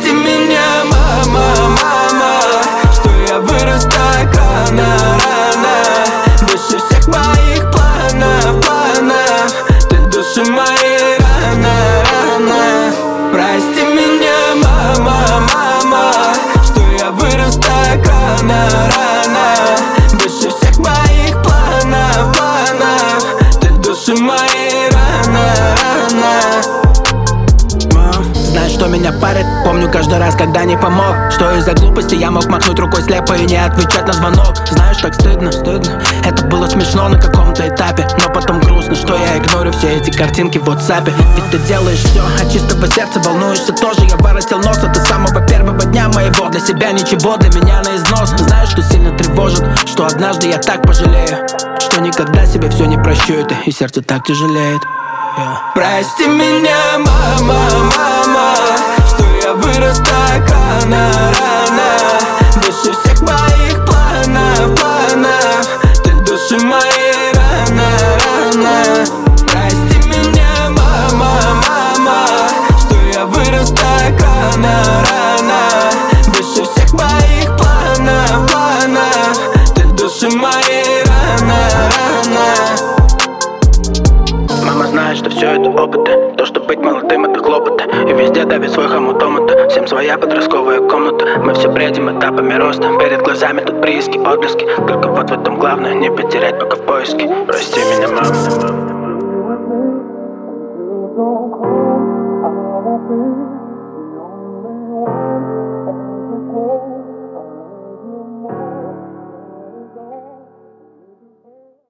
Прости меня, мама, мама, что я вырос так рано, рано. Выше всех моих планов, планов. Ты души мои рано, рано. Прости меня, мама, мама, что я вырос так рано, рано. Выше всех моих планов, планов. Ты души мои рано, рано. Знаешь, что меня парит? Помню каждый раз, когда не помог. Что из-за глупости я мог махнуть рукой слепо и не отвечать на звонок. Знаешь, так стыдно, стыдно. Это было смешно на каком-то этапе, но потом грустно, что я игнорю все эти картинки в WhatsApp. Ведь ты делаешь все от чистого сердца, волнуешься тоже. Я воротил нос от самого первого дня моего. Для себя ничего, для меня на износ. Знаешь, что сильно тревожит? Что однажды я так пожалею, что никогда себе все не прощу это, и сердце так тяжелеет. Прости меня, мама, мама, что я вырос так рано, рано. Выше всех моих планов, планов. Ты души мои рано, рано. Прости меня, мама, мама, что я вырос так рано, рано. Выше всех моих планов, планов. Ты души мои рано, рано. Мама знает, что все это опыты. То, что быть молодым, это хлопоты. И везде давит свой хомутомата. Всем своя подростковая комната. Мы все бредим этапами роста. Перед глазами тут прииски, отблески. Только вот в этом главное, не потерять пока в поиске. Прости меня, мама.